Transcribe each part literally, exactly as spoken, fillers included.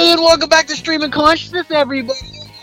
Hey, and welcome back to Stream of Consciousness, everybody.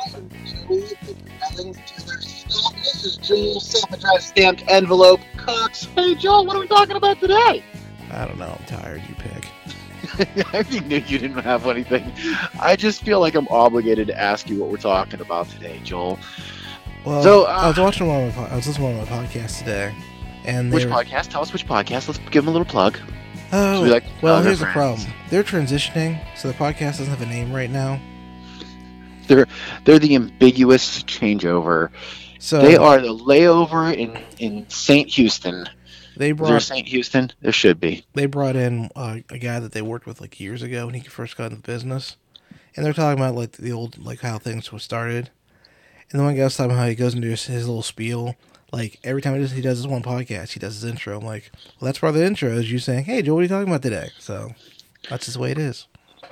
This is Joel, self-addressed stamped envelope Cox. Hey, Joel, what are we talking about today? I don't know. I'm tired. You pick. I already knew you didn't have anything. I just feel like I'm obligated to ask you what we're talking about today, Joel. Well, so, uh, I was watching one of my, I was listening to one of my podcasts today, and which were, podcast? Tell us which podcast. Let's give them a little plug. Oh, so we like, well, oh, here's the friends. problem. They're transitioning, so the podcast doesn't have a name right now. They're they're the ambiguous changeover. So they are the layover in in Saint Houston. They Is there brought Saint Houston? There should be. they brought in uh, a guy that they worked with like years ago when he first got into the business, and they're talking about like the old like how things were started. And the one guy was talking about how he goes into his, his little spiel. Like, every time he does, he does his one podcast, he does his intro. I'm like, well, that's part of the intro, is you saying, hey, Joe, what are you talking about today? So, that's just the way it is.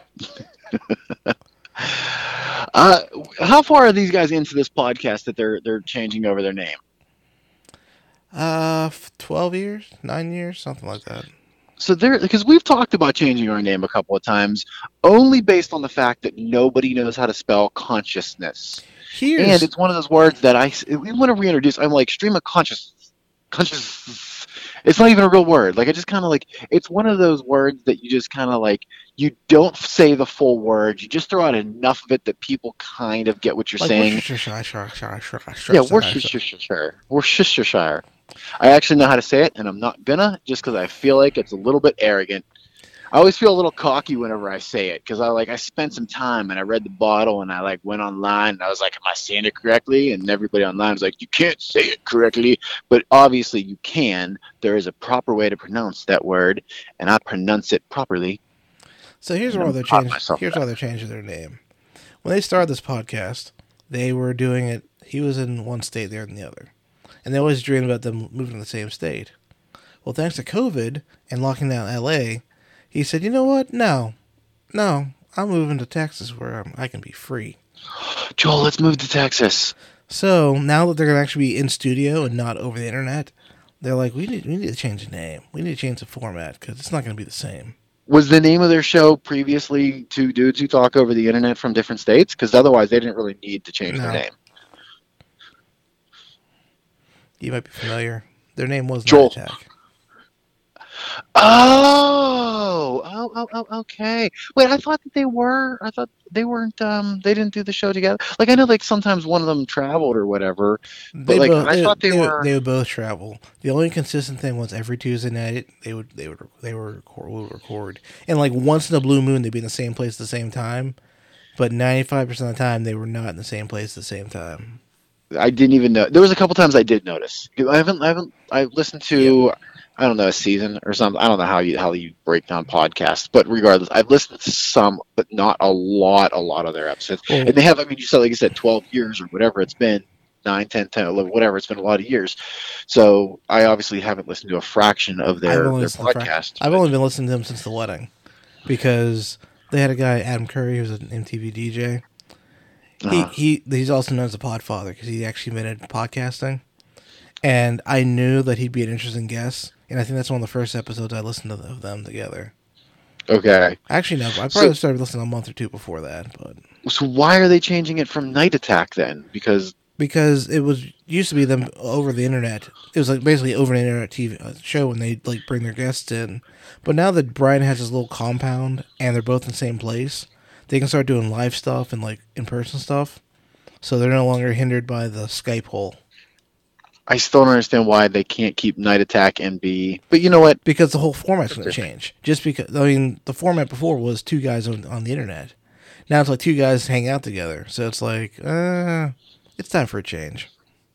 uh, how far are these guys into this podcast that they're they're changing over their name? Uh, twelve years? nine years? Something like that. So they're, because we've talked about changing our name a couple of times, only based on the fact that nobody knows how to spell consciousness. Here's... And it's one of those words that I, want to reintroduce, I'm like, stream of consciousness. Conscious. It's not even a real word. Like, I just kind of like, it's one of those words that you just kind of like, you don't say the full word. You just throw out enough of it that people kind of get what you're like, saying. Worcestershire. Yeah, Worcestershire. Worcestershire. I actually know how to say it, and I'm not gonna, just because I feel like it's a little bit arrogant. I always feel a little cocky whenever I say it, because I like I spent some time and I read the bottle and I like went online and I was like, am I saying it correctly? And everybody online was like, you can't say it correctly, but obviously you can. There is a proper way to pronounce that word, and I pronounce it properly. So here's why they're changing. Here's why they're changing their name. When they started this podcast, they were doing it. He was in one state, they're in the other, and they always dreamed about them moving to the same state. Well, thanks to COVID and locking down L A, he said, you know what? No. No. I'm moving to Texas where I'm, I can be free. Joel, let's move to Texas. So now that they're going to actually be in studio and not over the internet, they're like, we need, we need to change the name. We need to change the format because it's not going to be the same. Was the name of their show previously Two Dudes Who Talk Over the Internet from Different States? Because otherwise they didn't really need to change no. their name. You might be familiar. Their name was Joel. Night Attack. Oh, oh, oh, oh, okay. Wait, I thought that they were. I thought they weren't. Um, they didn't do the show together. Like I know, like sometimes one of them traveled or whatever. But they like both, I they, thought they, they were. Would, they would both travel. The only consistent thing was every Tuesday night they would they would they were record, would record, and like once in a blue moon they'd be in the same place at the same time. But ninety-five percent of the time they were not in the same place at the same time. I didn't even know. There was a couple times I did notice. I haven't. I haven't. I listened to. Yep. I don't know, a season or something. I don't know how you how you break down podcasts, but regardless, I've listened to some, but not a lot, a lot of their episodes. Oh. And they have, I mean, you said, like you said, twelve years or whatever it's been, nine, ten, ten, eleven, whatever. It's been a lot of years. So I obviously haven't listened to a fraction of their, their podcast. I've only been listening to them since the wedding because they had a guy, Adam Curry, who's an M T V D J. Uh-huh. He, he He's also known as a podfather because he actually invented podcasting. And I knew that he'd be an interesting guest. And I think that's one of the first episodes I listened to of them together. Okay. Actually, no. I probably so, started listening a month or two before that. But so why are they changing it from Night Attack then? Because because it was used to be them over the internet. It was like basically over the internet T V show when they like bring their guests in. But now that Brian has his little compound and they're both in the same place, they can start doing live stuff and like in person stuff. So they're no longer hindered by the Skype hole. I still don't understand why they can't keep Night Attack and be... But you know what? Because the whole format's going to change. Just because... I mean, the format before was two guys on, on the internet. Now it's like two guys hang out together. So it's like, uh, it's time for a change.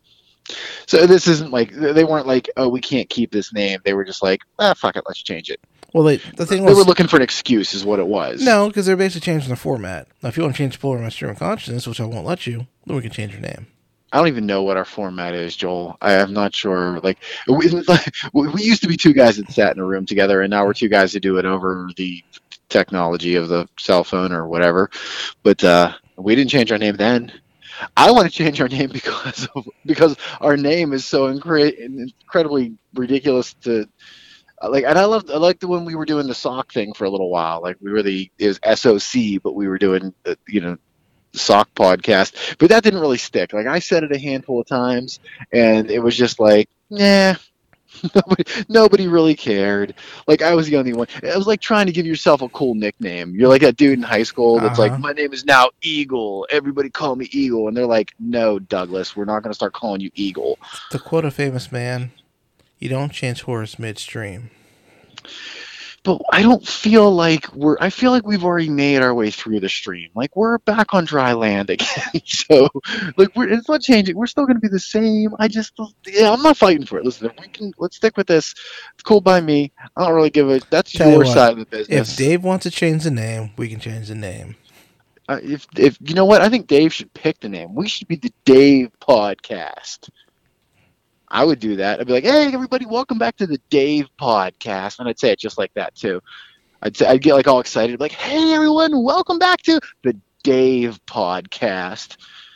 So this isn't like... They weren't like, oh, we can't keep this name. They were just like, ah, fuck it, let's change it. Well, they, the thing was... They was... were looking for an excuse is what it was. No, because they're basically changing the format. Now, if you want to change the format of Stream of Consciousness, which I won't let you, then we can change your name. I don't even know what our format is, Joel. I am not sure. Like we, we used to be two guys that sat in a room together, and now we're two guys that do it over the technology of the cell phone or whatever. But uh, we didn't change our name then. I want to change our name because of, because our name is so incre- incredibly ridiculous to Like, and I loved, I liked when we were doing the sock thing for a little while. Like, we were the, it was S O C, but we were doing, the, you know, the sock podcast. But that didn't really stick. Like, I said it a handful of times, and it was just like, nah. Nobody, nobody really cared. Like, I was the only one. It was like trying to give yourself a cool nickname. You're like that dude in high school that's uh-huh. like, my name is now Eagle. Everybody call me Eagle. And they're like, no, Douglas, we're not going to start calling you Eagle. To quote a famous man, you don't change horse midstream. But I don't feel like we're, I feel like we've already made our way through the stream. Like, we're back on dry land again. So, like, we're, it's not changing. We're still going to be the same. I just, yeah, I'm not fighting for it. Listen, if we can, let's stick with this. It's cool by me. I don't really give a, that's Tell your you what, side of the business. If Dave wants to change the name, we can change the name. Uh, if, if, you know what? I think Dave should pick the name. We should be the Dave Podcast. I would do that. I'd be like, hey, everybody, welcome back to the Dave Podcast. And I'd say it just like that, too. I'd say, I'd get like all excited, like, hey, everyone, welcome back to the Dave Podcast.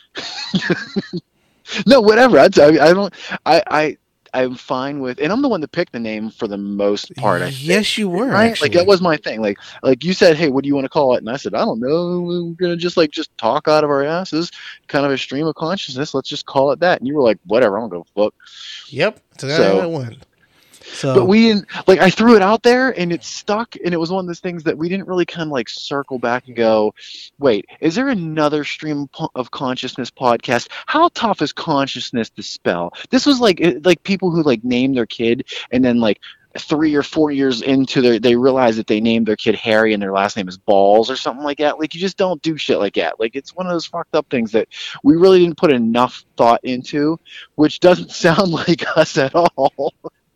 No, whatever. I'd, I, I don't, I, I, I'm fine with, and I'm the one that picked the name for the most part. I yes, think, you were. Right? Actually. Like, that was my thing. Like, like you said, hey, what do you want to call it? And I said, I don't know. We're gonna just like just talk out of our asses, kind of a stream of consciousness. Let's just call it that. And you were like, whatever. I don't go fuck. Yep. So, so that went. So, but we didn't, like, I threw it out there and it stuck, and it was one of those things that we didn't really kind of like circle back and go, wait, is there another stream of consciousness podcast? How tough is consciousness to spell? This was like like people who like name their kid and then like three or four years into their, they realize that they named their kid Harry and their last name is Balls or something like that. Like, you just don't do shit like that. Like, it's one of those fucked up things that we really didn't put enough thought into, which doesn't sound like us at all.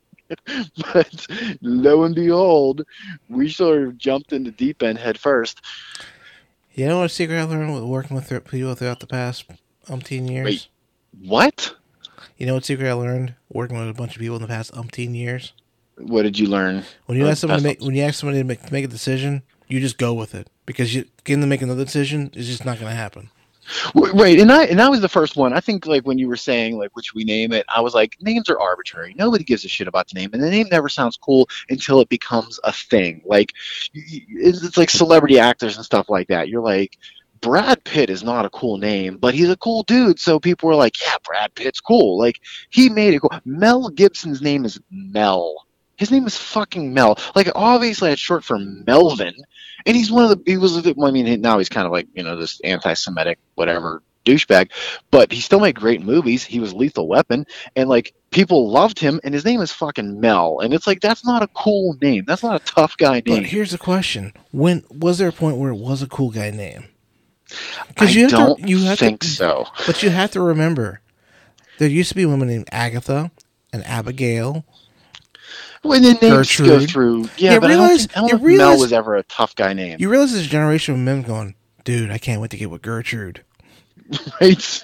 But lo and behold, we sort of jumped in the deep end head first. You know what secret I learned with working with people throughout the past umpteen years? Wait, what? You know what secret I learned working with a bunch of people in the past umpteen years? What did you learn? When you ask someone to make, when you ask somebody to make, to make a decision, you just go with it, because you getting them to make another decision is just not going to happen. Right, and I and I was the first one. I think, like, when you were saying, like, which we name it, I was like, names are arbitrary. Nobody gives a shit about the name, and the name never sounds cool until it becomes a thing. Like, it's, it's like celebrity actors and stuff like that. You're like, Brad Pitt is not a cool name, but he's a cool dude, so people were like, yeah, Brad Pitt's cool. Like, he made it cool. Mel Gibson's name is Mel. His name is fucking Mel. Like, obviously it's short for Melvin. And he's one of the, he was, well, I mean, now he's kind of like, you know, this anti-Semitic, whatever, douchebag. But he still made great movies. He was Lethal Weapon. And, like, people loved him. And his name is fucking Mel. And it's like, that's not a cool name. That's not a tough guy name. But here's the question. When, was there a point where it was a cool guy name? I you don't to, you have think to, so. But you have to remember, there used to be women named Agatha and Abigail. When the names Gertrude. Go through, yeah, you but realize, I don't think, I don't think realize, Mel was ever a tough guy name. You realize there's a generation of men going, dude, I can't wait to get with Gertrude. Right?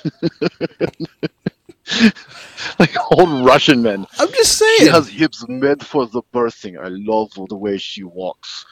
Like old Russian men. I'm just saying. She has hips meant for the birthing. I love the way she walks.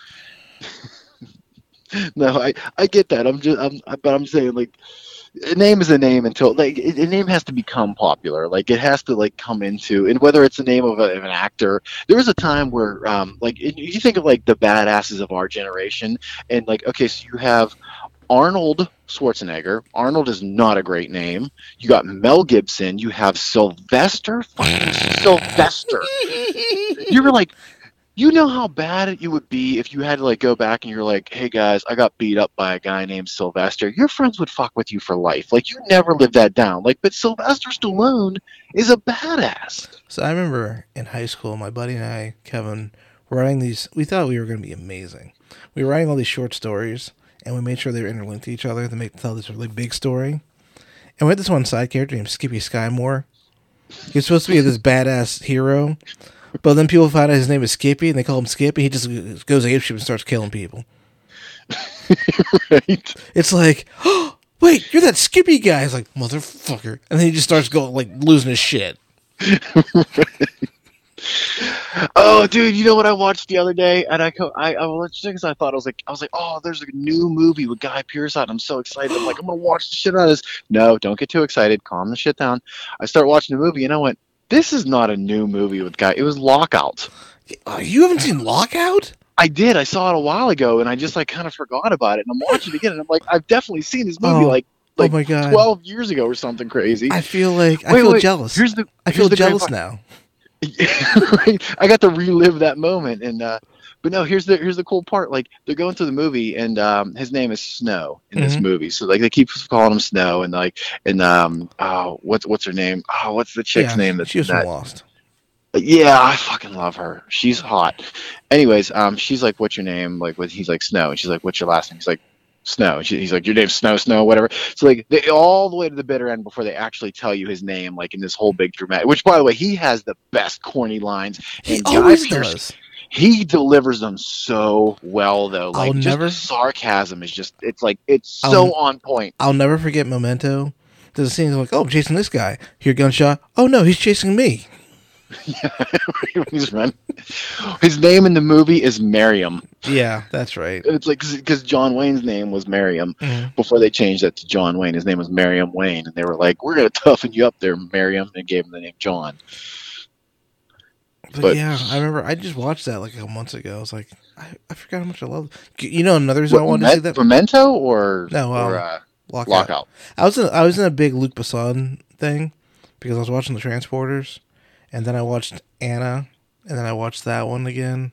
No, I, I get that. I'm just, I'm, but I'm saying, like, a name is a name until, like, a name has to become popular. Like, it has to, like, come into, and whether it's the name of, a, of an actor, there was a time where, um, like, you think of, like, the badasses of our generation, and, like, okay, so you have Arnold Schwarzenegger. Arnold is not a great name. You got Mel Gibson. You have Sylvester. Fucking Sylvester. You were like, you know how bad it would be if you had to, like, go back and you're like, hey, guys, I got beat up by a guy named Sylvester. Your friends would fuck with you for life. Like, you never lived that down. Like, but Sylvester Stallone is a badass. So I remember in high school, my buddy and I, Kevin, were writing these. We thought we were going to be amazing. We were writing all these short stories, and we made sure they were interlinked to each other to make tell this really big story. And we had this one side character named Skippy Skymore. He was supposed to be this badass hero. But then people find out his name is Skippy, and they call him Skippy. He just goes apeshit and starts killing people. Right? It's like, oh, wait, you're that Skippy guy. It's like, motherfucker. And then he just starts going, like, losing his shit. Right. Oh, dude, you know what I watched the other day? And I, I, I was because I thought I was like, I was like, oh, there's a new movie with Guy Pearce on. I'm so excited. I'm like, I'm gonna watch the shit out of this. No, don't get too excited. Calm the shit down. I start watching the movie, and I went, this is not a new movie with Guy. It was Lockout. Uh, you haven't seen Lockout? I did. I saw it a while ago, and I just like kind of forgot about it. And I'm watching it again, and I'm like, I've definitely seen this movie oh, like like oh my God. twelve years ago or something crazy. I feel like I wait, feel wait, jealous. Here's the. I here's feel the jealous now. I got to relive that moment, and uh, but no, here's the here's the cool part. Like they're going through the movie, and um, his name is Snow in mm-hmm. this movie. So like they keep calling him Snow, and like and um, oh, what's what's her name? Oh, what's the chick's yeah, name? That's she was that? Lost. Yeah, I fucking love her. She's hot. Anyways, um, she's like, "What's your name?" Like, what? He's like, "Snow," and she's like, "What's your last name?" He's like, "Snow." And she, he's like, "Your name's Snow, Snow, whatever." So like, they all the way to the bitter end before they actually tell you his name, like in this whole big dramatic. Which, by the way, he has the best corny lines. He and always Guy Pearce, does. He delivers them so well, though. Like, I'll just never... the sarcasm is just, it's like, it's so I'll, on point. I'll never forget Memento. There's a scene like, oh, I'm chasing this guy. Hear gunshot. Oh, no, he's chasing me. Yeah, he's running. His name in the movie is Miriam. Yeah, that's right. It's like, because John Wayne's name was Miriam mm-hmm. before they changed that to John Wayne. His name was Miriam Wayne, and they were like, we're going to toughen you up there, Miriam, and gave him the name John. But, but yeah, I remember I just watched that like a couple months ago. I was like, I, I forgot how much I love it. You know, another reason what, I wanted to see that Memento or no, um, or uh, Lockout. Lockout. I was in I was in a big Luc Besson thing because I was watching The Transporters, and then I watched Anna, and then I watched that one again.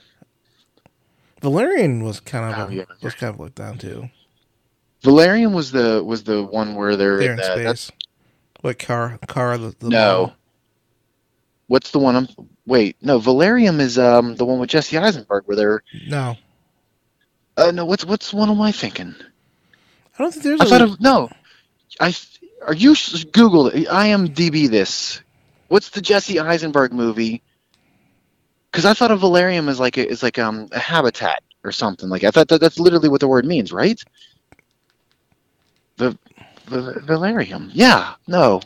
Valerian was kind of oh, yeah. was kind of looked down too. Valerian was the was the one where they're, they're in the, space. That's... What car? Car the, the no. model. What's the one? I'm wait. No, Valerian is um the one with Jesse Eisenberg where they're no. Uh no. What's what's one am I thinking? I don't think there's. I a thought of no. I are you Google I M D B this? What's the Jesse Eisenberg movie? Because I thought of Valerian as like a, is like um a habitat or something. Like I thought that that's literally what the word means, right? The, the Valerian. Yeah. No.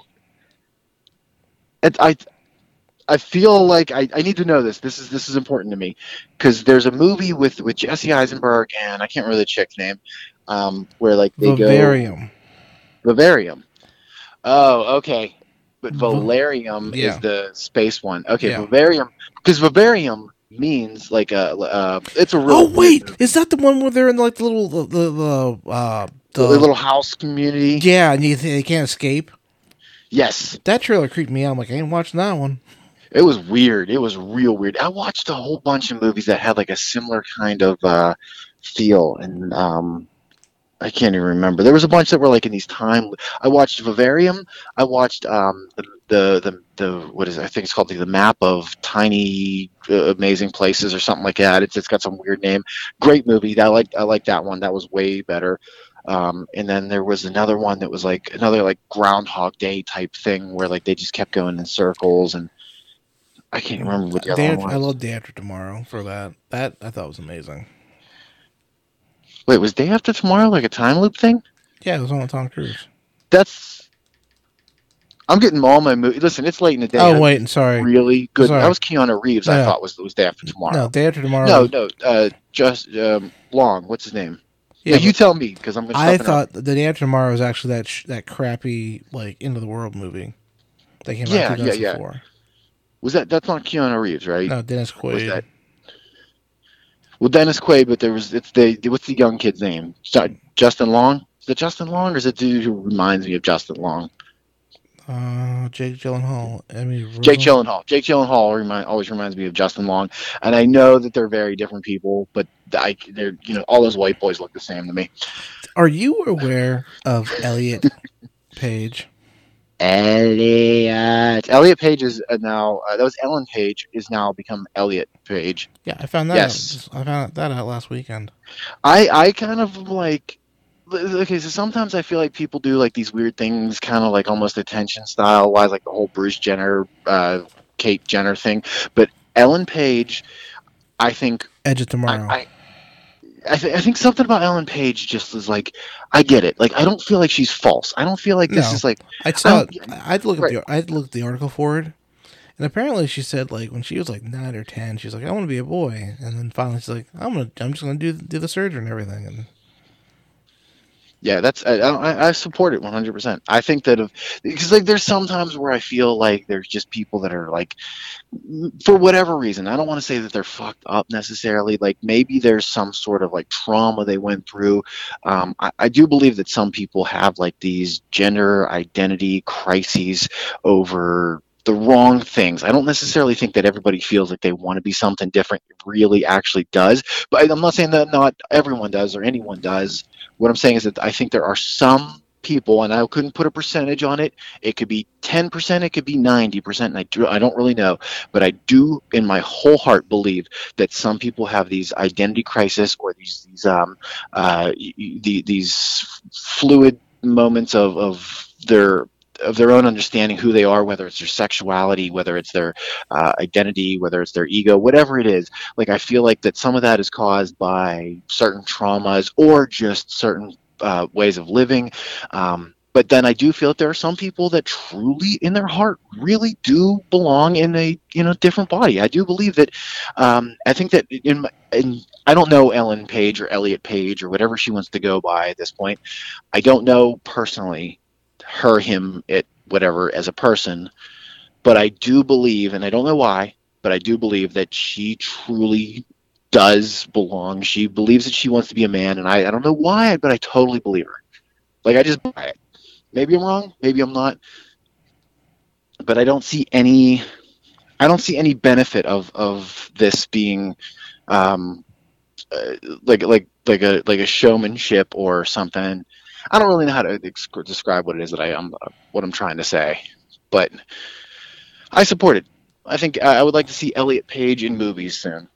It, I. I feel like I, I need to know this. This is this is important to me because there's a movie with, with Jesse Eisenberg and I can't remember the chick's name, um, where like they Vivarium. go Vivarium. Oh, okay. But Valerium yeah. is the space one. Okay, yeah. Vivarium because Vivarium means like a uh, it's a real. Oh wait, movie. Is that the one where they're in like the little the the uh the, the little house community? Yeah, and you they can't escape. Yes, that trailer creeped me out. I'm like, I ain't watching that one. It was weird. It was real weird. I watched a whole bunch of movies that had like a similar kind of uh, feel, and um, I can't even remember. There was a bunch that were like in these time. I watched Vivarium. I watched um, the, the the the what is it? I think it's called the, the Map of Tiny uh, Amazing Places or something like that. It's it's got some weird name. Great movie. I like I like that one. That was way better. Um, and then there was another one that was like another like Groundhog Day type thing where like they just kept going in circles and. I can't remember what the other Day one was. I love Day After Tomorrow for that. That I thought was amazing. Wait, was Day After Tomorrow like a time loop thing? Yeah, it was on with Tom Cruise. That's. I'm getting all my movies. Listen, it's late in the day. Oh wait, sorry. Really good. Sorry. That was Keanu Reeves. No, I no. thought was was Day After Tomorrow. No, Day After Tomorrow. No, no. Uh, just um, Long. What's his name? Yeah, no, you tell me because I'm. Gonna I thought the Day After Tomorrow was actually that sh- that crappy like Into the World movie that came yeah, out in two thousand four. Yeah, yeah. Was that that's not Keanu Reeves, right? No, Dennis Quaid. Was that, well, Dennis Quaid, but there was it's the what's the young kid's name? Justin Long. Is it Justin Long, or is it the dude who reminds me of Justin Long? Uh, Jake Gyllenhaal. I mean, Jake Gyllenhaal. Jake Gyllenhaal remind, always reminds me of Justin Long, and I know that they're very different people, but I, they're you know all those white boys look the same to me. Are you aware of Elliot Page? Elliot. Elliot Page is now. Uh, that was Ellen Page is now become Elliot Page. Yeah, I found that. Yes, out. I found that out last weekend. I I kind of like. Okay, so sometimes I feel like people do like these weird things, kind of like almost attention style wise, like the whole Bruce Jenner, uh, Kate Jenner thing. But Ellen Page, I think. Edge of Tomorrow. I, I, I, th- I think something about Ellen Page just is like, I get it. Like, I don't feel like she's false. I don't feel like this no, is like. I saw. I I'd look right. at the. I'd look at the article for it, and apparently she said like when she was like nine or ten, she was like, I want to be a boy, and then finally she's like, I'm gonna, I'm just gonna do do the surgery and everything. And Yeah, that's I, I, I support it one hundred percent. I think that if because like there's sometimes where I feel like there's just people that are like for whatever reason, I don't want to say that they're fucked up necessarily. Like maybe there's some sort of like trauma they went through. Um, I, I do believe that some people have like these gender identity crises over the wrong things. I don't necessarily think that everybody feels like they want to be something different really actually does. But I'm not saying that not everyone does or anyone does. What I'm saying is that I think there are some people, and I couldn't put a percentage on it. It could be ten percent, it could be ninety percent, and I, do, I don't really know. But I do, in my whole heart, believe that some people have these identity crisis or these these um uh the, these fluid moments of of their of their own understanding who they are, whether it's their sexuality, whether it's their uh, identity, whether it's their ego, whatever it is. Like I feel like that some of that is caused by certain traumas or just certain uh, ways of living. Um, but then I do feel that there are some people that truly, in their heart, really do belong in a you know different body. I do believe that. Um, I think that in, my, in I don't know Ellen Page or Elliot Page or whatever she wants to go by at this point. I don't know personally her, him, it, whatever as a person, but I do believe, and I don't know why, but I do believe that she truly does belong. She believes that she wants to be a man, and I, I don't know why, but I totally believe her. Like I just buy it. Maybe I'm wrong, maybe I'm not, but I don't see any. I don't see any benefit of of this being um, uh, like like like a like a showmanship or something. I don't really know how to ex- describe what it is that I am uh, what I'm trying to say, but I support it. I think I would like to see Elliot Page in movies soon.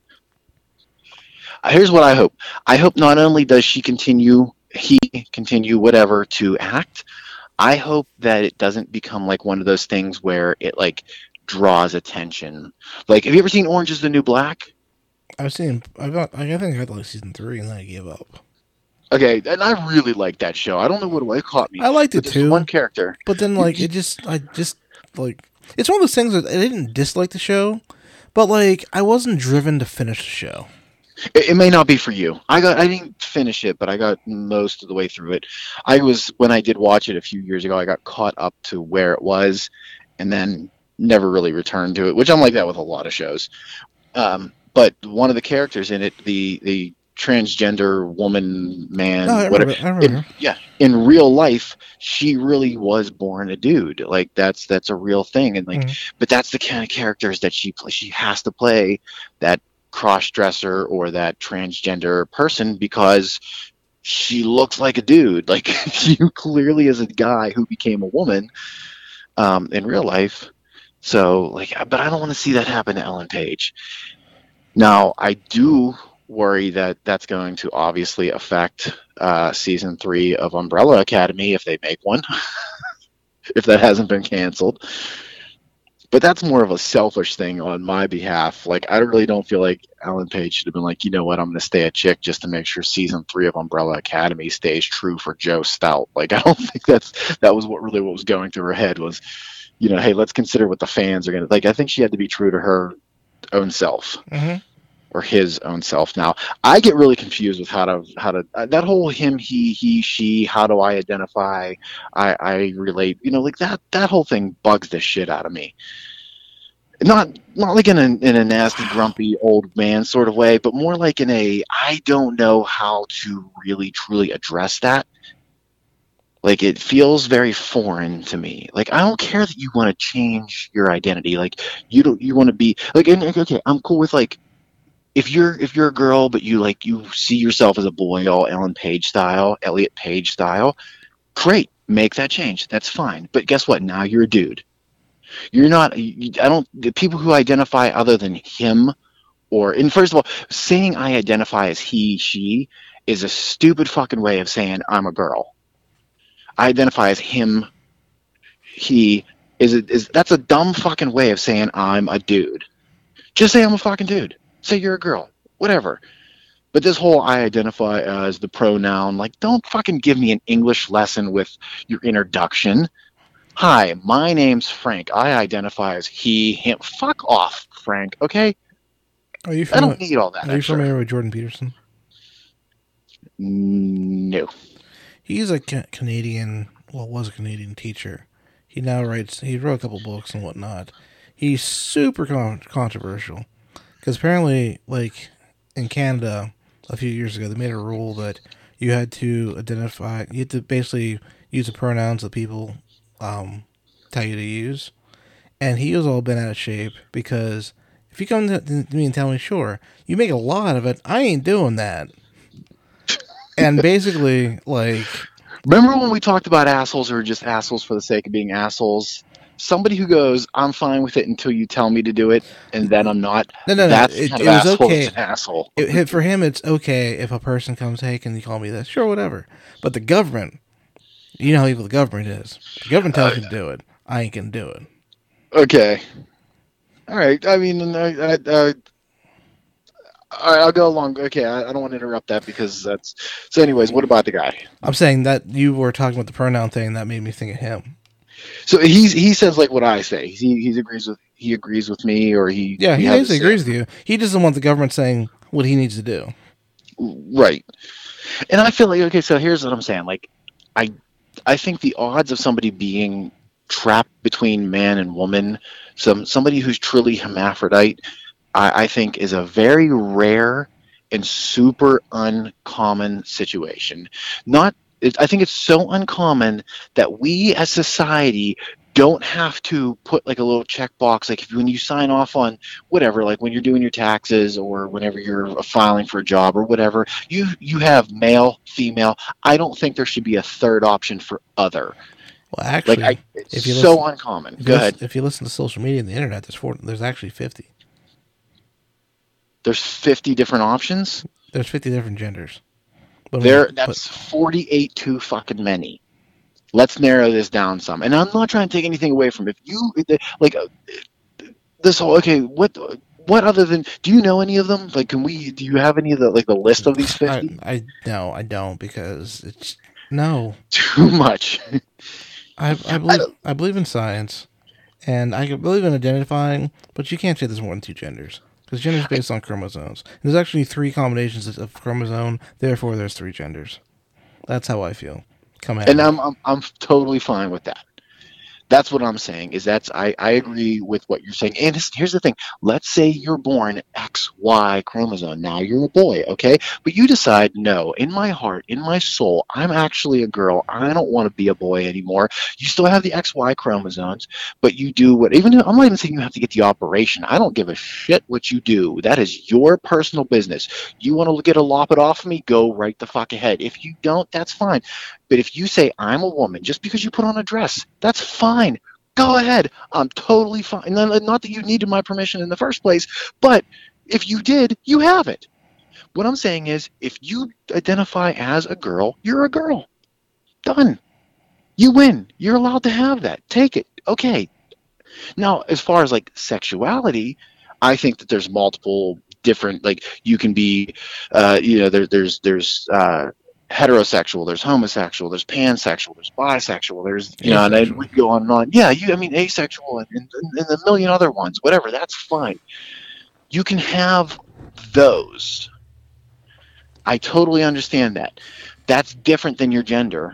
Uh, Here's what I hope. I hope not only does she continue, he continue, whatever, to act. I hope that it doesn't become like one of those things where it like draws attention. Like, have you ever seen Orange Is the New Black? I've seen. I got. I think I got like season three, and then I gave up. Okay, and I really like that show. I don't know what it caught me, I liked but it there's one too, character. but then You, like you, it just. I just like. It's one of those things that I didn't dislike the show, but like I wasn't driven to finish the show. it, it may not be for you. I got. I didn't finish it, but I got most of the way through it. I was when I did watch it a few years ago. I got caught up to where it was, and then never really returned to it. Which I'm like that with a lot of shows. Um, but one of the characters in it, the the transgender woman, No, man, I whatever. remember. I In, remember. yeah, in real life, she really was born a dude. Like that's that's a real thing, and like, Mm-hmm. but that's the kind of characters that she play. She has to play that cross dresser or that transgender person because she looks like a dude. Like you clearly is a guy who became a woman um, in real life. So like, but I don't want to see that happen to Ellen Page. Now, I do worry that that's going to obviously affect uh, season three of Umbrella Academy if they make one, if that hasn't been canceled. But that's more of a selfish thing on my behalf. Like, I really don't feel like Ellen Page should have been like, you know what, I'm going to stay a chick just to make sure season three of Umbrella Academy stays true for Joe Stout. Like, I don't think that's that was what really what was going through her head was, you know, hey, let's consider what the fans are going to like. I think she had to be true to her own self. Mm-hmm. Or his own self. Now I get really confused with how to how to uh, that whole him, he, he, she, how do I identify, i i relate, you know, like that that whole thing bugs the shit out of me. Not not like in a, in a nasty Wow. grumpy old man sort of way, but more like in a I don't know how to really truly address that. Like it feels very foreign to me. Like I don't care that you want to change your identity. Like you don't you want to be like and, okay, I'm cool with like if you're if you're a girl but you like you see yourself as a boy, all Ellen Page style, Elliot Page style, great, make that change, that's fine. But guess what, now you're a dude. You're not you, I don't the people who identify other than him or and first of all, saying I identify as he she is a stupid fucking way of saying I'm a girl. I identify as him, he is a, is that's a dumb fucking way of saying I'm a dude. Just say I'm a fucking dude, say you're a girl, whatever. But this whole I identify as the pronoun, like, don't fucking give me an English lesson with your introduction. Hi, my name's Frank. I identify as he, him. Fuck off, Frank, okay? Are you I don't familiar? need all that Are you extra. familiar with Jordan Peterson? No. He's a ca- Canadian, well, was a Canadian teacher. He now writes, he wrote a couple books and whatnot. He's super con- controversial. Because apparently, like, in Canada, a few years ago, they made a rule that you had to identify, you had to basically use the pronouns that people um, tell you to use. And he was all bent out of shape because if you come to me and tell me, sure, you make a lot of it, I ain't doing that. And basically, like... Remember when we talked about assholes who are just assholes for the sake of being assholes? Somebody who goes, I'm fine with it until you tell me to do it, and then I'm not. No, no, no. That's It, kind it of was asshole okay. An asshole. It, for him, it's okay if a person comes, hey, can you call me this? Sure, whatever. But the government, you know how evil the government is. The government tells uh, you to do it. I ain't going to do it. Okay. All right. I mean, I, I, I, I'll go along. Okay, I, I don't want to interrupt that because that's... So anyways, what about the guy? I'm saying that you were talking about the pronoun thing. That made me think of him. So he's he says like what I say. He he agrees with he agrees with me, or he yeah he basically agrees with you. He doesn't want the government saying what he needs to do. Right. And I feel like, okay, so here's what I'm saying. Like, I I think the odds of somebody being trapped between man and woman, some somebody who's truly hermaphrodite, I, I think is a very rare and super uncommon situation. Not It, I think it's so uncommon that we as society don't have to put like a little checkbox, like if, when you sign off on whatever, like when you're doing your taxes or whenever you're filing for a job or whatever, you you have male, female. I don't think there should be a third option for other. Well, actually, like I, it's if you so listen, uncommon. If Go you ahead. Listen, if you listen to social media and the internet, there's four, there's actually fifty. There's fifty different options. There's fifty different genders. But there, that's but, forty-eight too fucking many. Let's narrow this down some. And I'm not trying to take anything away from it. If you like this whole okay, what what other than do you know any of them? Like, can we? Do you have any of the like the list of these fifty? I, I no, I don't because it's no too much. I I believe I, I believe in science, and I believe in identifying, but you can't say there's more than two genders. Because gender is based on chromosomes. There's actually three combinations of chromosome, therefore there's three genders. That's how I feel. Come at and me. I'm, I'm I'm totally fine with that. That's what I'm saying, is that's, I, I agree with what you're saying. And here's the thing. Let's say you're born X Y chromosome. Now you're a boy, okay? But you decide, no, in my heart, in my soul, I'm actually a girl. I don't want to be a boy anymore. You still have the X Y chromosomes, but you do what, even though, I'm not even saying you have to get the operation. I don't give a shit what you do. That is your personal business. You want to get a lop it off of me? Go right the fuck ahead. If you don't, that's fine. But if you say, I'm a woman, just because you put on a dress, that's fine. Go ahead. I'm totally fine. Not that you needed my permission in the first place, but if you did, you have it. What I'm saying is, if you identify as a girl, you're a girl. Done. You win. You're allowed to have that. Take it. Okay. Now, as far as like sexuality, I think that there's multiple different, like you can be, uh, you know, there, there's, there's, uh, heterosexual, there's homosexual, there's pansexual, there's bisexual, there's, you know, and we go on and on. Yeah, you, I mean, asexual and, and, and a million other ones, whatever, that's fine. You can have those. I totally understand that. That's different than your gender.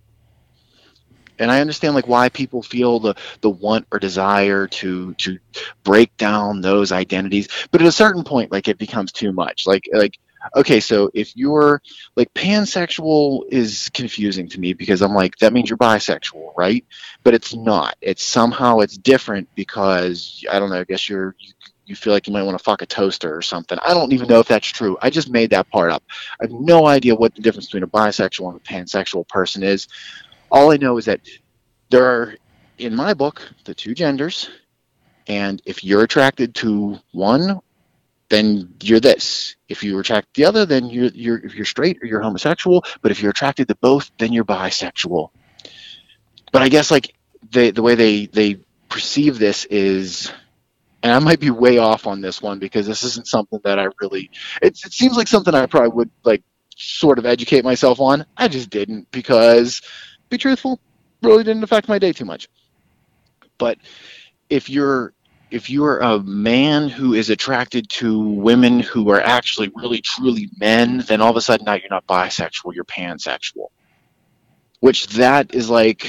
And I understand like why people feel the, the want or desire to to break down those identities. But at a certain point, like it becomes too much. Like like okay, so if you're like pansexual is confusing to me because I'm like, that means you're bisexual, right? But it's not. It's somehow it's different because I don't know, I guess you're you, you feel like you might want to fuck a toaster or something. I don't even know if that's true. I just made that part up. I have no idea what the difference between a bisexual and a pansexual person is. All I know is that there are, in my book, the two genders, and if you're attracted to one, then you're this. If you attract the other, then you're you're if you're straight or you're homosexual. But if you're attracted to both, then you're bisexual. But I guess like they, the way they they perceive this is, and I might be way off on this one because this isn't something that I really. It, it seems like something I probably would like sort of educate myself on. I just didn't because, be truthful, really didn't affect my day too much. But if you're if you're a man who is attracted to women who are actually really truly men, then all of a sudden now you're not bisexual, you're pansexual. which that is like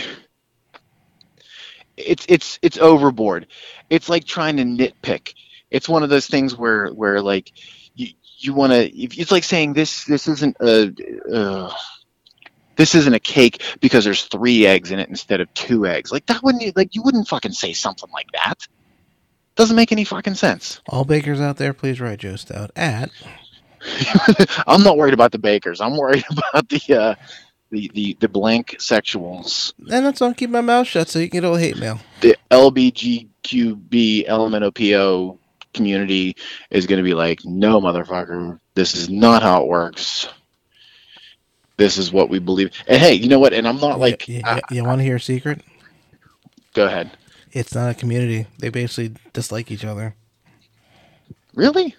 it's it's it's overboard. It's like trying to nitpick. It's one of those things where where like you you want to. It's like saying this this isn't a uh, this isn't a cake because there's three eggs in it instead of two eggs. Like that wouldn't like you wouldn't fucking say something like that. Doesn't make any fucking sense. All bakers out there, please write Joe Stout at. I'm not worried about the bakers. I'm worried about the uh, the, the the blank sexuals. And that's on keep my mouth shut so you can get all hate mail. The L B G Q B L M N O P O community is going to be like, no, motherfucker, this is not how it works. This is what we believe. And hey, you know what? And I'm not like... You, you, you want to hear a secret? Go ahead. It's not a community. They basically dislike each other. Really?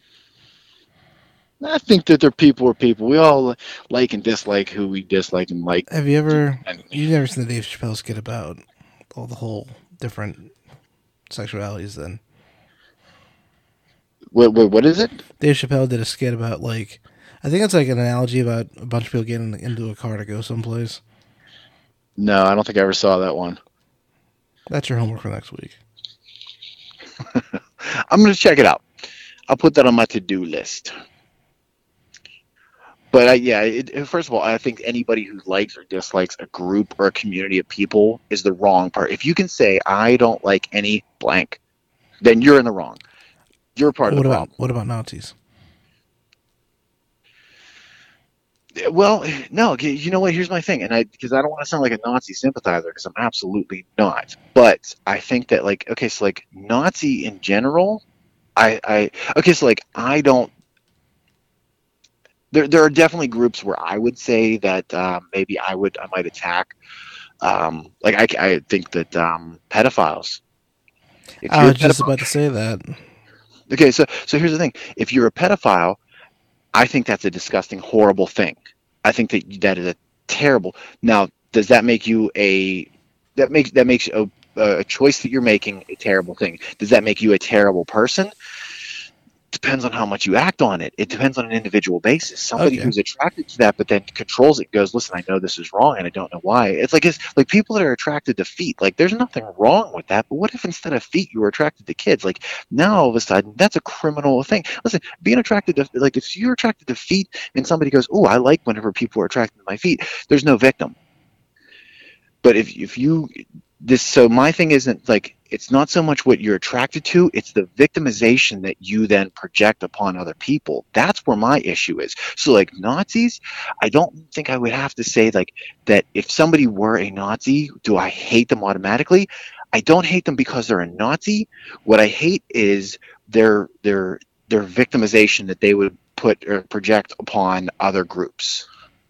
I think that they're people are people. We all like and dislike who we dislike and like. Have you ever... You've never seen the Dave Chappelle skit about all the whole different sexualities then? What, what, what is it? Dave Chappelle did a skit about, like... I think it's like an analogy about a bunch of people getting into a car to go someplace. No, I don't think I ever saw that one. That's your homework for next week. I'm going to check it out. I'll put that on my to-do list. But uh, yeah, it, first of all, I think anybody who likes or dislikes a group or a community of people is the wrong part. If you can say, I don't like any blank, then you're in the wrong. You're part what of the about, problem. What about Nazis? Well, no, you know what? Here's my thing, and I because I don't want to sound like a Nazi sympathizer because I'm absolutely not. But I think that like okay, so like Nazi in general, I, I okay, so like I don't. There, there are definitely groups where I would say that um, maybe I would I might attack. Um, like I, I think that um, pedophiles. If I was just about to say that. Okay, so so here's the thing: if you're a pedophile, I think that's a disgusting, horrible thing. I think that that is a terrible. Now, does that make you a that makes that makes a, a choice that you're making a terrible thing? Does that make you a terrible person? Depends on how much you act on it. It depends on an individual basis. Somebody okay. who's attracted to that, but then controls it, goes, "Listen, I know this is wrong, and I don't know why." It's like it's like people that are attracted to feet. Like, there's nothing wrong with that. But what if instead of feet, you were attracted to kids? Like now, all of a sudden, that's a criminal thing. Listen, being attracted to like if you're attracted to feet, and somebody goes, "Oh, I like whenever people are attracted to my feet," there's no victim. But if if you this, so my thing isn't like. It's not so much what you're attracted to, it's the victimization that you then project upon other people. That's where my issue is. So like Nazis, I don't think I would have to say like that if somebody were a Nazi, do I hate them automatically? I don't hate them because they're a Nazi. What I hate is their their their victimization that they would put or project upon other groups.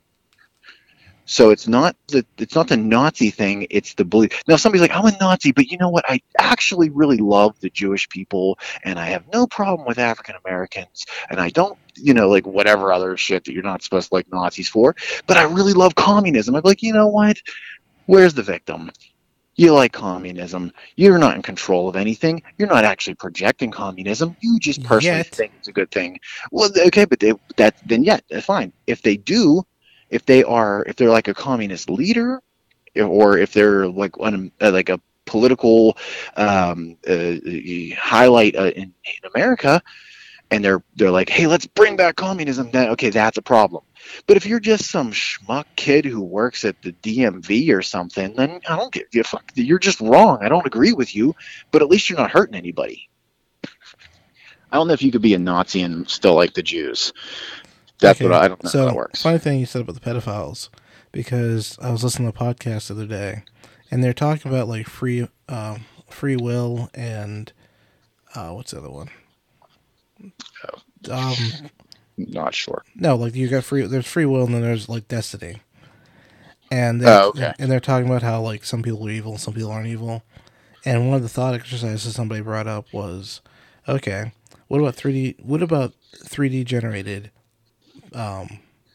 So it's not the it's not the Nazi thing. It's the belief. Now somebody's like, I'm a Nazi, but you know what? I actually really love the Jewish people, and I have no problem with African Americans, and I don't, you know, like whatever other shit that you're not supposed to like Nazis for. But I really love communism. I'm like, you know what? Where's the victim? You like communism. You're not in control of anything. You're not actually projecting communism. You just personally Yet. think it's a good thing. Well, okay, but they, that then yet fine. If they do. If they are, if they're like a communist leader, or if they're like one, uh, like a political um, uh, highlight uh, in, in America, and they're they're like, hey, let's bring back communism. Then okay, that's a problem. But if you're just some schmuck kid who works at the D M V or something, then I don't get you. Fuck, you're just wrong. I don't agree with you, but at least you're not hurting anybody. I don't know if you could be a Nazi and still like the Jews. That's okay. What I, I don't know so, how that works. Funny thing you said about the pedophiles, because I was listening to a podcast the other day, and they're talking about like free, um, free will and uh, what's the other one? Oh, um, not sure. No, like you got free. There's free will, and then there's like destiny. And they're, oh, okay. and they're talking about how like some people are evil, and some people aren't evil. And one of the thought exercises somebody brought up was, okay, what about three D? What about three D generated? Um,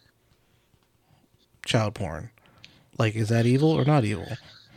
child porn, like, is that evil or not evil?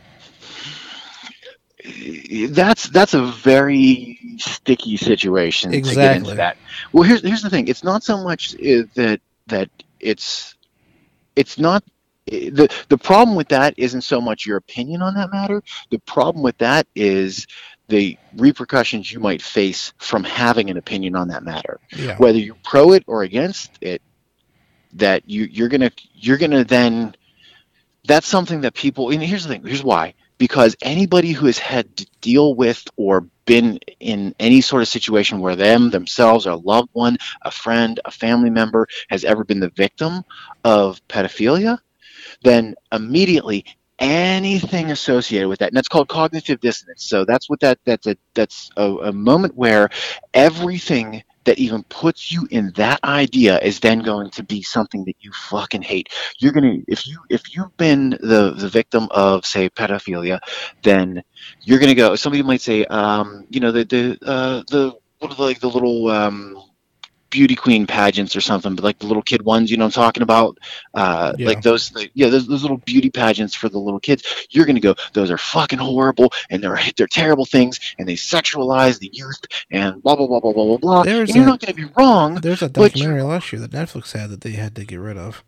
That's that's a very sticky situation exactly. to get into that. Well, here's here's the thing. It's not so much that that it's it's not the the problem with that isn't so much your opinion on that matter. The problem with that is the repercussions you might face from having an opinion on that matter. Yeah. Whether you're pro it or against it, that you you're gonna you're gonna then that's something that people, and here's the thing, here's why. Because anybody who has had to deal with or been in any sort of situation where them, themselves, or a loved one, a friend, a family member has ever been the victim of pedophilia, then immediately anything associated with that, and that's called cognitive dissonance. So that's what that that's a that's a, a moment where everything that even puts you in that idea is then going to be something that you fucking hate. You're gonna if you if you've been the the victim of, say, pedophilia, then you're gonna go. Somebody might say, um, you know, the the uh, the what are the, like the little um, beauty queen pageants or something, but like the little kid ones, you know what I'm talking about? Uh, yeah. Like those, like, yeah, those, those little beauty pageants for the little kids. You're going to go, those are fucking horrible, and they're they're terrible things, and they sexualize the youth, and blah, blah, blah, blah, blah, blah, blah. And you're not going to be wrong. There's a documentary last year that Netflix had that they had to get rid of.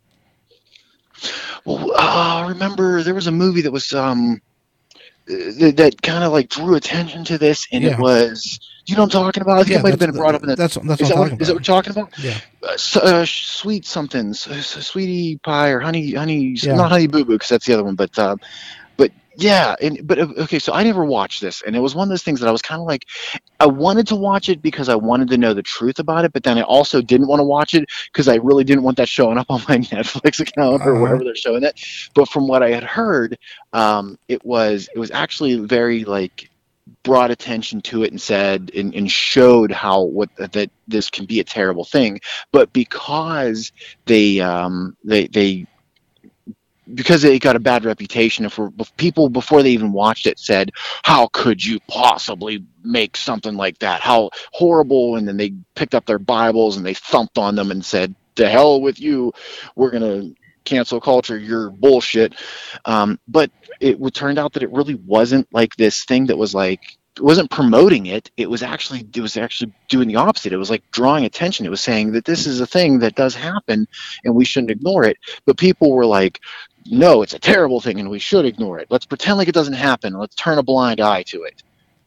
Well, uh, remember, there was a movie that was, um, that, that kind of like drew attention to this, and yeah. it was... You know what I'm talking about? I think yeah, it might have been brought up in that. That's, that's is, what that what, is that what you're talking about? Yeah. Uh, so, uh, sweet somethings, uh, sweetie pie or honey, honey, yeah. not honey boo boo, because that's the other one. But, uh, but yeah, and but okay. So I never watched this, and it was one of those things that I was kind of like, I wanted to watch it because I wanted to know the truth about it, but then I also didn't want to watch it because I really didn't want that showing up on my Netflix account or uh-huh. wherever they're showing it. But from what I had heard, um, it was it was actually very like. brought attention to it and said and, and showed how what that this can be a terrible thing, but because they um they they because they got a bad reputation, if, we're, if people before they even watched it said, how could you possibly make something like that, how horrible, and then they picked up their Bibles and they thumped on them and said, to hell with you, we're gonna cancel culture, you're bullshit. Um, but it would turned out that it really wasn't like this thing that was like, it wasn't promoting it. It was actually, it was actually doing the opposite. It was like drawing attention. It was saying that this is a thing that does happen and we shouldn't ignore it. But people were like, no, it's a terrible thing and we should ignore it. Let's pretend like it doesn't happen. Let's turn a blind eye to it.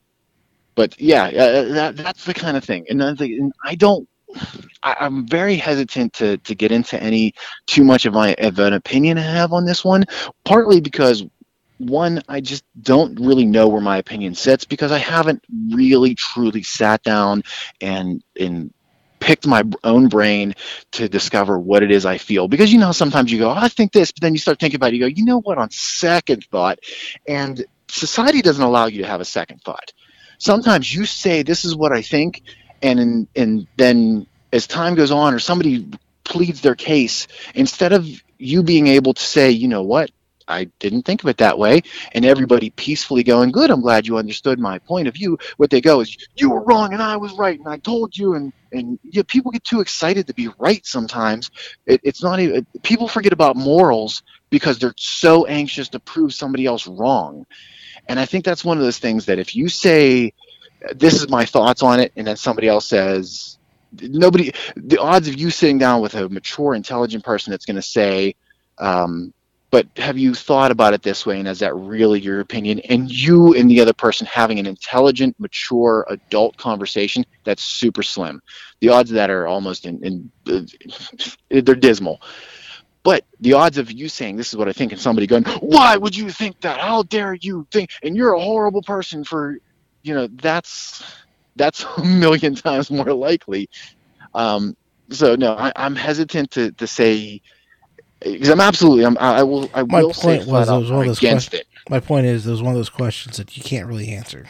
But yeah, uh, that that's the kind of thing. And, and I don't, I, I'm very hesitant to, to get into any too much of, my, of an opinion I have on this one, partly because, one, I just don't really know where my opinion sits because I haven't really truly sat down and and picked my own brain to discover what it is I feel. Because, you know, sometimes you go, oh, I think this, but then you start thinking about it, you go, you know what, on second thought, and society doesn't allow you to have a second thought. Sometimes you say, this is what I think, and and then as time goes on or somebody pleads their case, instead of you being able to say, you know what, I didn't think of it that way, and everybody peacefully going, good, I'm glad you understood my point of view, what they go is, you were wrong and I was right and I told you, and and yeah, people get too excited to be right sometimes. It, it's not even, people forget about morals because they're so anxious to prove somebody else wrong. And I think that's one of those things that if you say, this is my thoughts on it, and then somebody else says, nobody, the odds of you sitting down with a mature, intelligent person that's going to say, um, but have you thought about it this way, and is that really your opinion? And you and the other person having an intelligent, mature, adult conversation, that's super slim. The odds of that are almost in, in uh, they're dismal. But the odds of you saying, this is what I think, and somebody going, why would you think that? How dare you think? And you're a horrible person for, you know, that's that's a million times more likely. Um, so, no, I, I'm hesitant to, to say, because I'm absolutely, I'm, I will, I my will say flat out I'm against it. My point is, there's one of those questions that you can't really answer.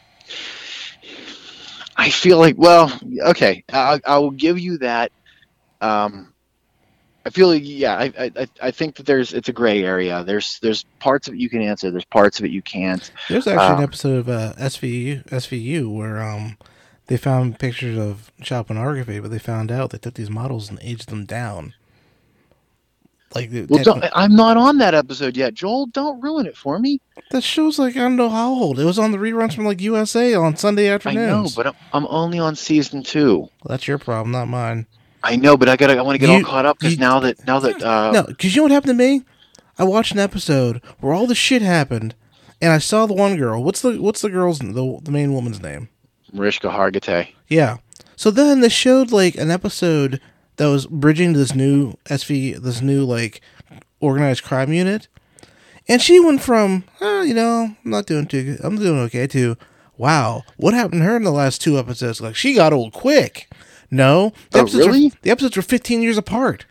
I feel like, well, okay, I, I will give you that. Um, I feel like, yeah, I, I, I think that there's, it's a gray area. There's, there's parts of it you can answer. There's parts of it you can't. There's actually um, an episode of uh, S V U, S V U where um, they found pictures of child pornography, but they found out they took these models and aged them down. Like, well, don't, I'm not on that episode yet, Joel. Don't ruin it for me. That show's like, I don't know how old. It was on the reruns from like U S A on Sunday afternoons. I know, but I'm, I'm only on season two. Well, that's your problem, not mine. I know, but I gotta. I want to get you, all caught up because now that now that uh, no, because you know what happened to me? I watched an episode where all the shit happened, and I saw the one girl. What's the what's the girl's the the main woman's name? Mariska Hargitay. Yeah. So then they showed like an episode that was bridging to this new S V, this new like organized crime unit, and she went from, oh, you know, I'm not doing too good, I'm doing okay, to, wow, what happened to her in the last two episodes? Like, she got old quick. No, the oh, episodes really? Were, the episodes were fifteen years apart.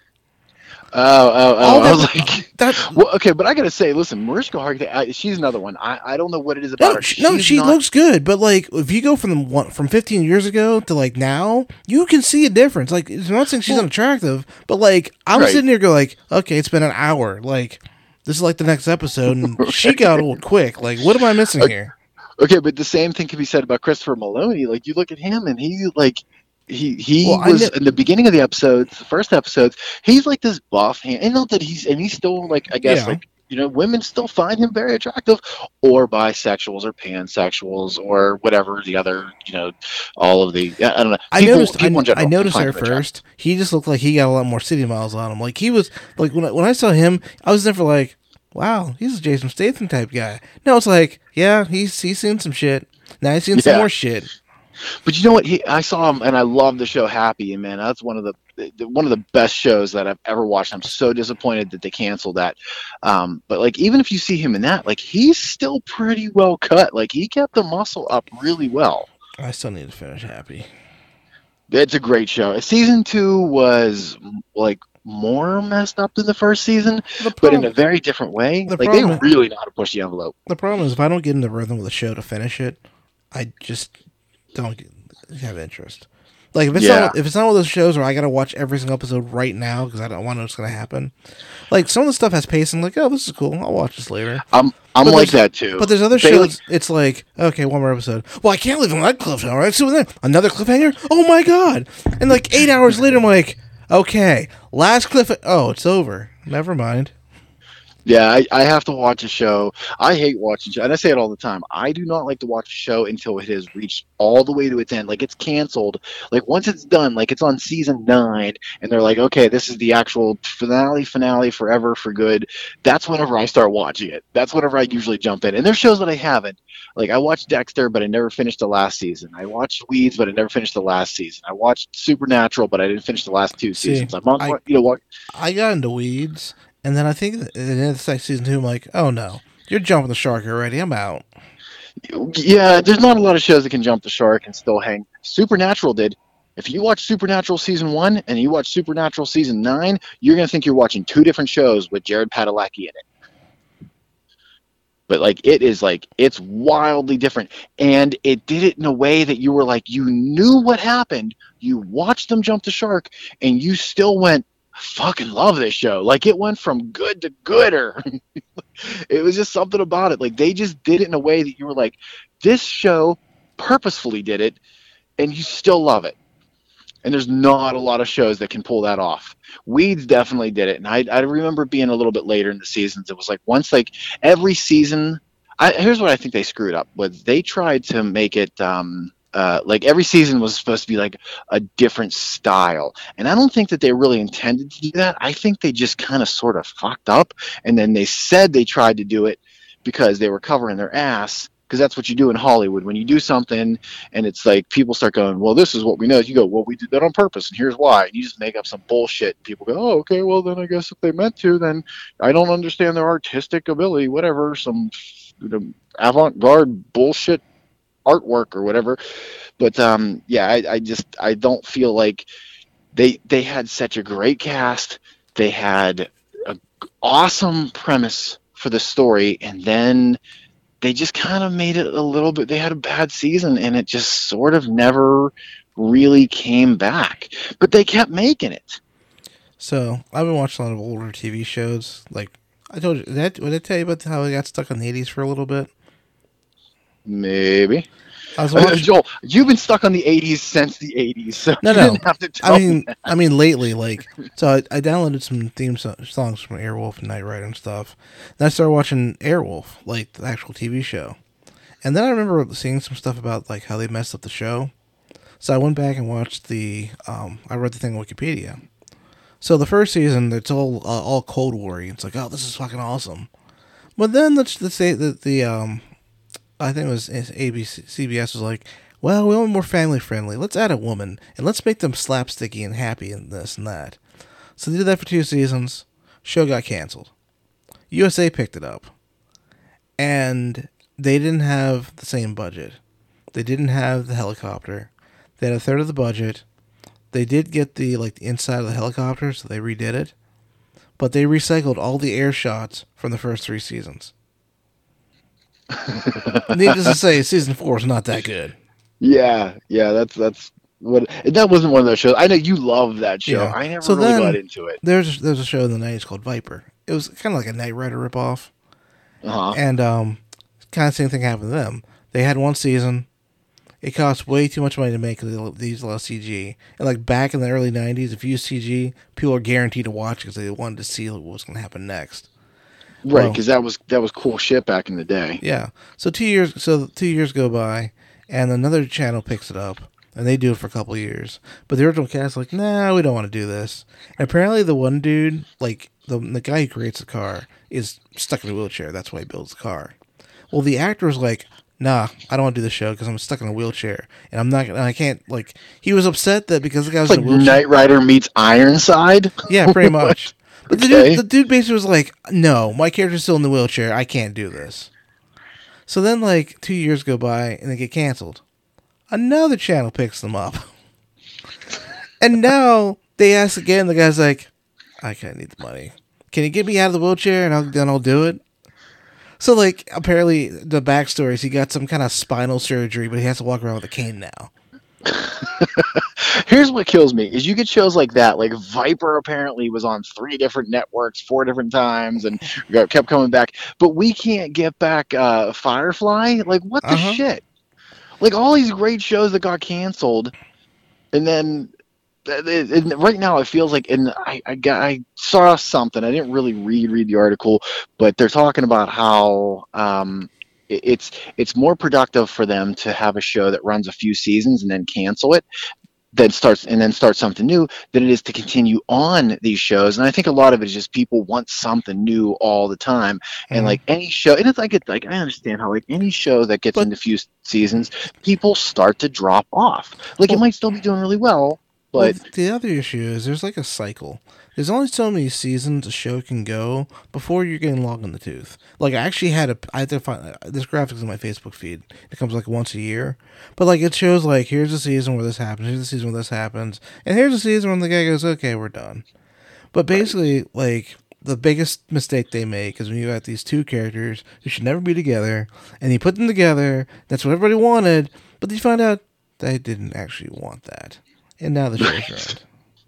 Oh, oh, oh! All I that, was like, that, well, okay, but I gotta say, listen, Mariska Hargitay, she's another one. I, I don't know what it is about no, her. She, no, she not... looks good, but like, if you go from the one from fifteen years ago to like now, you can see a difference. Like, I'm not saying she's well, unattractive, but like, I'm right. sitting here go like, okay, it's been an hour. Like, this is like the next episode, and right. she got old quick. Like, what am I missing okay. here? Okay, but the same thing can be said about Christopher Maloney. Like, you look at him, and he like. He he well, was in the beginning of the episodes, the first episodes. He's like this buff, hand, and not that he's and he's still like I guess yeah. like you know women still find him very attractive, or bisexuals or pansexuals or whatever the other you know all of the I don't know. People, I noticed people I, I noticed her first. He just looked like he got a lot more city miles on him. Like he was like when I, when I saw him, I was never like, wow, he's a Jason Statham type guy. No, it's like yeah, he's he's seen some shit. Now he's seen yeah. some more shit. But you know what? He, I saw him, and I love the show Happy, and man, that's one of the, the one of the best shows that I've ever watched. I'm so disappointed that they canceled that. Um, but like, even if you see him in that, like, he's still pretty well cut. Like, he kept the muscle up really well. I still need to finish Happy. It's a great show. Season two was like more messed up than the first season, the problem, but in a very different way. The like, they really know how to push the envelope. The problem is, if I don't get in the rhythm of the show to finish it, I just don't have interest. Like if it's yeah. not if it's not one of those shows where I gotta watch every single episode right now because I don't want to know what's gonna happen. Like some of the stuff has pace and like, oh, this is cool, I'll watch this later. I'm I'm but like that too. But there's other they shows. Like, it's like, okay, one more episode. Well, I can't leave on that cliffhanger. Right? So then another cliffhanger. Oh my god! And like eight hours later, I'm like, okay, last cliff. Oh, it's over. Never mind. Yeah, I, I have to watch a show. I hate watching shows, and I say it all the time. I do not like to watch a show until it has reached all the way to its end. Like, it's canceled. Like, once it's done, like, it's on season nine, and they're like, okay, this is the actual finale, finale, forever, for good. That's whenever I start watching it. That's whenever I usually jump in. And there's shows that I haven't. Like, I watched Dexter, but I never finished the last season. I watched Weeds, but I never finished the last season. I watched Supernatural, but I didn't finish the last two See, seasons. I'm on, I, you know what? I got into Weeds. And then I think in the next season two, I'm like, oh no, you're jumping the shark already. I'm out. Yeah, there's not a lot of shows that can jump the shark and still hang. Supernatural did. If you watch Supernatural season one and you watch Supernatural season nine, you're going to think you're watching two different shows with Jared Padalecki in it. But like, it is like, it's wildly different. And it did it in a way that you were like, you knew what happened. You watched them jump the shark and you still went, fucking love this show. Like, it went from good to gooder. It was just something about it. Like, they just did it in a way that you were like, this show purposefully did it, and you still love it. And there's not a lot of shows that can pull that off. Weeds definitely did it. And I, I remember being a little bit later in the seasons. It was like once, like, every season, I, here's what I think they screwed up was they tried to make it, um, Uh, like every season was supposed to be like a different style. And I don't think that they really intended to do that. I think they just kind of sort of fucked up. And then they said they tried to do it because they were covering their ass. Because that's what you do in Hollywood. When you do something and it's like people start going, well, this is what we know. You go, well, we did that on purpose. And here's why. And you just make up some bullshit. And people go, oh, okay, well, then I guess if they meant to, then I don't understand their artistic ability, whatever, some you know, avant-garde bullshit artwork or whatever. But um yeah I, I just I don't feel like they they had such a great cast. They had an awesome premise for the story, and then they just kind of made it a little bit, they had a bad season and it just sort of never really came back, but they kept making it. So I've been watching a lot of older T V shows. Like I told you, did I, did I tell you about how I got stuck in the eighties for a little bit? Maybe. I was watching... uh, Joel, you've been stuck on the eighties since the eighties, so no, you no. didn't have to tell I mean, me that. I mean, lately, like, so I, I downloaded some theme so- songs from Airwolf and Knight Rider and stuff. Then I started watching Airwolf, like the actual T V show, and then I remember seeing some stuff about like how they messed up the show. So I went back and watched the. Um, I read the thing on Wikipedia. So the first season, it's all uh, all Cold War. It's like, oh, this is fucking awesome. But then let's, let's say that the um, I think it was A B C, C B S was like, well, we want more family friendly. Let's add a woman and let's make them slapsticky and happy and this and that. So they did that for two seasons. Show got canceled. U S A picked it up, and they didn't have the same budget. They didn't have the helicopter. They had a third of the budget. They did get the like the inside of the helicopter, so they redid it. But they recycled all the air shots from the first three seasons. Needless to say, season four is not that good. Yeah, yeah, that's that's what. That wasn't one of those shows. I know you love that show. Yeah. I never so really got into it. There's there's a show in the nineties called Viper. It was kind of like a Knight Rider ripoff. Uh-huh. And um, kind of same thing happened to them. They had one season. It cost way too much money to make because they used a lot of C G. And like back in the early nineties, if you use C G, people are guaranteed to watch because they wanted to see what was going to happen next. Right, because well, that was that was cool shit back in the day. Yeah. So two years, so two years go by, and another channel picks it up, and they do it for a couple of years. But the original cast is like, nah, we don't want to do this. And apparently, the one dude, like the the guy who creates the car, is stuck in a wheelchair. That's why he builds the car. Well, the actor was like, nah, I don't want to do the show because I'm stuck in a wheelchair, and I'm not. And I can't like. He was upset that because the guy was it's in like a wheelchair. Knight Rider meets Ironside. Yeah, pretty much. But the, okay. dude, the dude basically was like, no, my character's still in the wheelchair. I can't do this. So then, like, two years go by, and they get canceled. Another channel picks them up. And now, they ask again, the guy's like, I kind of need the money. Can you get me out of the wheelchair, and I'll, then I'll do it? So, like, apparently, the backstory is he got some kind of spinal surgery, but he has to walk around with a cane now. Here's what kills me is you get shows like that, like Viper apparently was on three different networks four different times and kept coming back, but we can't get back uh Firefly. Like what the uh-huh. shit? Like all these great shows that got canceled, and then it, it, right now it feels like, and I I, got, I saw something, I didn't really read read the article, but they're talking about how um it's it's more productive for them to have a show that runs a few seasons and then cancel it, then starts and then start something new, than it is to continue on these shows. And I think a lot of it is just people want something new all the time. And mm-hmm. like any show, and it's like it, like I understand how like any show that gets but, into a few seasons, people start to drop off. Like well, it might still be doing really well, but well, the other issue is there's like a cycle. There's only so many seasons a show can go before you're getting long in the tooth. Like, I actually had a, I had to find, this graphic's in my Facebook feed. It comes, like, once a year. But, like, it shows, like, here's a season where this happens, here's a season where this happens, and here's a season when the guy goes, okay, we're done. But basically, like, the biggest mistake they make is when you got these two characters who should never be together, and you put them together, that's what everybody wanted, but then you find out they didn't actually want that. And now the show's ruined.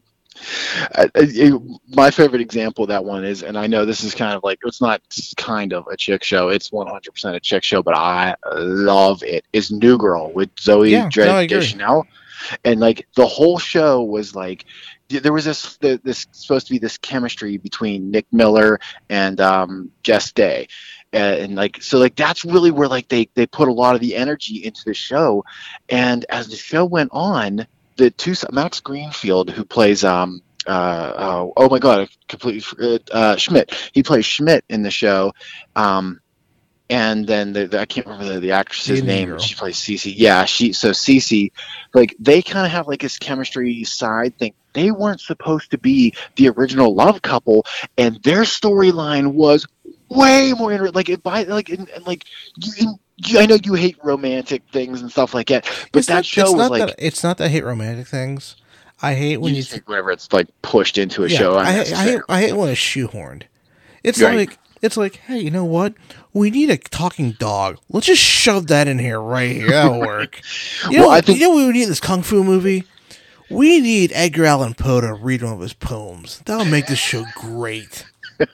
Uh, it, my favorite example of that one is, and I know this is kind of like, it's not kind of a chick show, it's one hundred percent a chick show, but I love it, is New Girl with Zoe yeah, Deschanel. And like the whole show was like, there was this this supposed to be this chemistry between Nick Miller and um, Jess Day. And, and like, so like, that's really where like they, they put a lot of the energy into the show. And as the show went on, the two Max Greenfield, who plays um uh, uh oh my god I completely forgot, uh Schmidt, he plays Schmidt in the show, um and then the, the, I can't remember the, the actress's Indian name girl. She plays Cece. Yeah, she so Cece, like they kind of have like this chemistry side thing. They weren't supposed to be the original love couple, and their storyline was way more inter- like it by like in, and like you. In, I know you hate romantic things and stuff like that, but it's that not, show was like... That, it's not that I hate romantic things. I hate when you... you think whenever it's like pushed into a yeah, show. I, I, hate, I hate when it's shoehorned. It's right. like, it's like, hey, you know what? We need a talking dog. Let's just shove that in here right here. That'll work. You know, well, I think... you know what we need in this Kung Fu movie? We need Edgar Allan Poe to read one of his poems. That'll make this show great.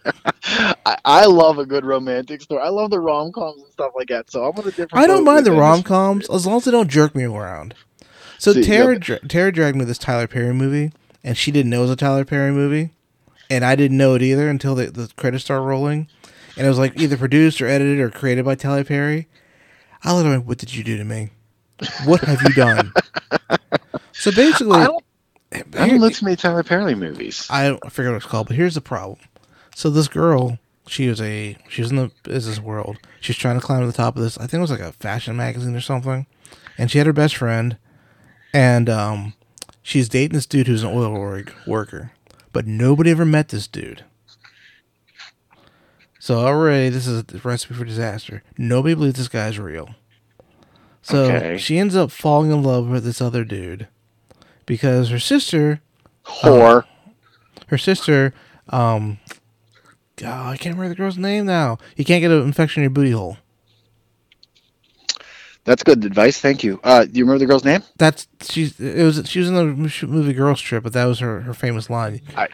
I, I love a good romantic story. I love the rom-coms and stuff like that. So I'm on a different. I don't mind the rom-coms as long as they don't jerk me around. So See, Tara, yeah, but... Tara dragged me this Tyler Perry movie, and she didn't know it was a Tyler Perry movie, and I didn't know it either until the, the credits started rolling, and it was like either produced or edited or created by Tyler Perry. I literally went, "What did you do to me? What have you done?" So basically, I don't, I haven't looked at many Tyler Perry movies. I, I forget what it's called, but here's the problem. So this girl, she was a she was in the business world. She's trying to climb to the top of this. I think it was like a fashion magazine or something. And she had her best friend, and um, she's dating this dude who's an oil rig worker, but nobody ever met this dude. So already, this is a recipe for disaster. Nobody believes this guy's real. So okay. She ends up falling in love with this other dude because her sister, whore, um, her sister, um, God, I can't remember the girl's name now. You can't get an infection in your booty hole. That's good advice. Thank you. Uh, do you remember the girl's name? That's she's. It was she was in the movie Girls Trip, but that was her, her famous line. I.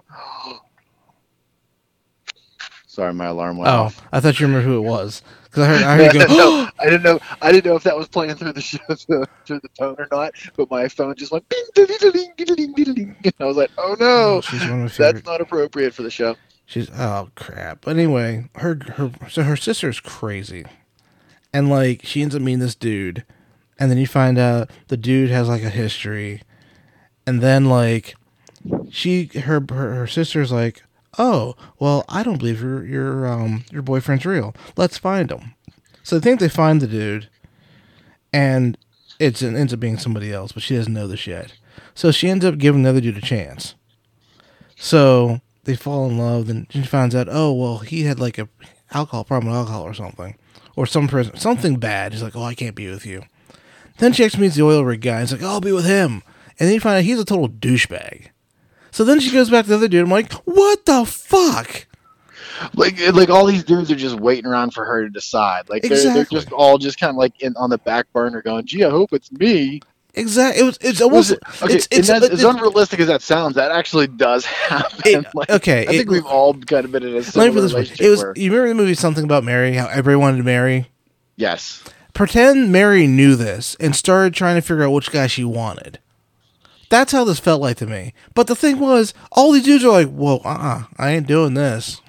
Sorry, my alarm went oh, off. I thought you remember who it was because I heard I heard you go. no, I didn't know. I didn't know if that was playing through the show, through the phone or not. But my phone just went. And I was like, "Oh no, oh, she's one of my favorite. That's not appropriate for the show." She's oh crap. But anyway, her her so her sister's crazy, and like she ends up meeting this dude, and then you find out the dude has like a history, and then like she her her, her sister's like. Oh, well, I don't believe your your um your boyfriend's real. Let's find him. So they think they find the dude, and it's, it ends up being somebody else, but she doesn't know this yet. So she ends up giving the other dude a chance. So they fall in love, and she finds out, oh, well, he had like a alcohol problem with alcohol or something, or some person, something bad. He's like, oh, I can't be with you. Then she actually meets the oil rig guy. He's like, oh, I'll be with him. And then you find out he's a total douchebag. So then she goes back to the other dude. I'm like, what the fuck? Like, like all these dudes are just waiting around for her to decide. Like, exactly. they're, they're just all just kind of like in, on the back burner going, gee, I hope it's me. Exactly. It was, it's almost, it, okay, it's, it's, that, it's, as unrealistic as that sounds, that actually does happen. It, like, okay. I think it, we've all kind of been in a similar relationship. It was, where, you remember the movie Something About Mary, how everybody wanted to marry? Yes. Pretend Mary knew this and started trying to figure out which guy she wanted. That's how this felt like to me. But the thing was, all these dudes are like, whoa, uh-uh, I ain't doing this.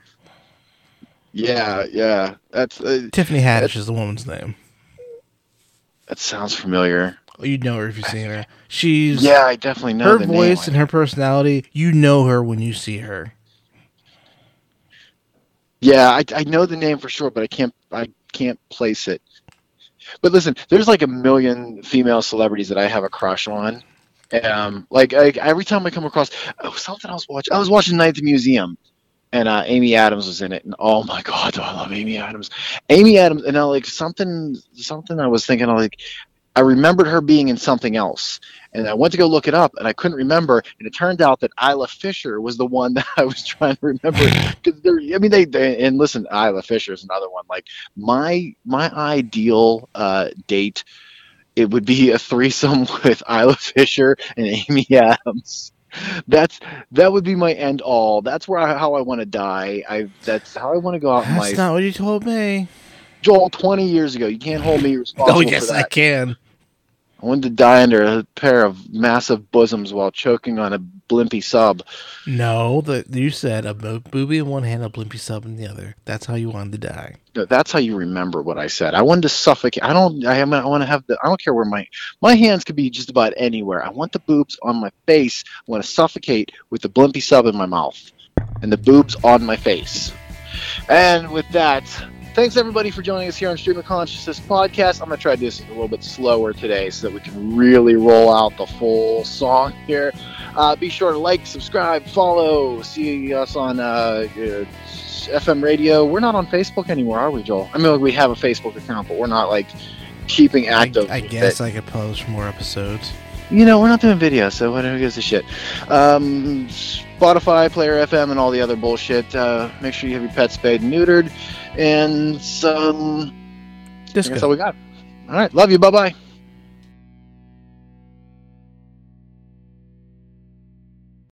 Yeah, yeah. That's uh, Tiffany Haddish that's, is the woman's name. That sounds familiar. You'd know her if you've seen her. She's Yeah, I definitely know her the voice name. And her personality, you know her when you see her. Yeah, I, I know the name for sure, but I can't I can't place it. But listen, there's like a million female celebrities that I have a crush on. Um, like I, every time I come across oh, something I was watching, I was watching Night at the Museum, and uh, Amy Adams was in it, and oh my god, do I love Amy Adams! Amy Adams, and I like something, something I was thinking, like I remembered her being in something else, and I went to go look it up, and I couldn't remember, and it turned out that Isla Fisher was the one that I was trying to remember. Because I mean, they, they and listen, Isla Fisher is another one. Like my my ideal uh, date. It would be a threesome with Isla Fisher and Amy Adams. That's that would be my end all. That's where I, how I want to die. I that's how I want to go out in life. That's not what you told me, Joel. Twenty years ago, you can't hold me responsible. Oh yes, for that. I can. I wanted to die under a pair of massive bosoms while choking on a blimpy sub. No, the, you said a booby in one hand, a blimpy sub in the other. That's how you wanted to die. No, that's how you remember what I said. I wanted to suffocate. I don't. I, I want to have the. I don't care where my my hands could be just about anywhere. I want the boobs on my face. I want to suffocate with the blimpy sub in my mouth, and the boobs on my face. And with that. Thanks, everybody, for joining us here on Stream of Consciousness podcast. I'm going to try to do this a little bit slower today so that we can really roll out the full song here. Uh, be sure to like, subscribe, follow, see us on uh, uh, F M radio. We're not on Facebook anymore, are we, Joel? I mean, like, we have a Facebook account, but we're not, like, keeping active. I, I guess it. I could post more episodes. You know, we're not doing video, so whatever gives a shit. Um, Spotify, Player F M, and all the other bullshit. Uh, make sure you have your pet spayed and neutered. And um, that's all we got. All right. Love you. Bye-bye.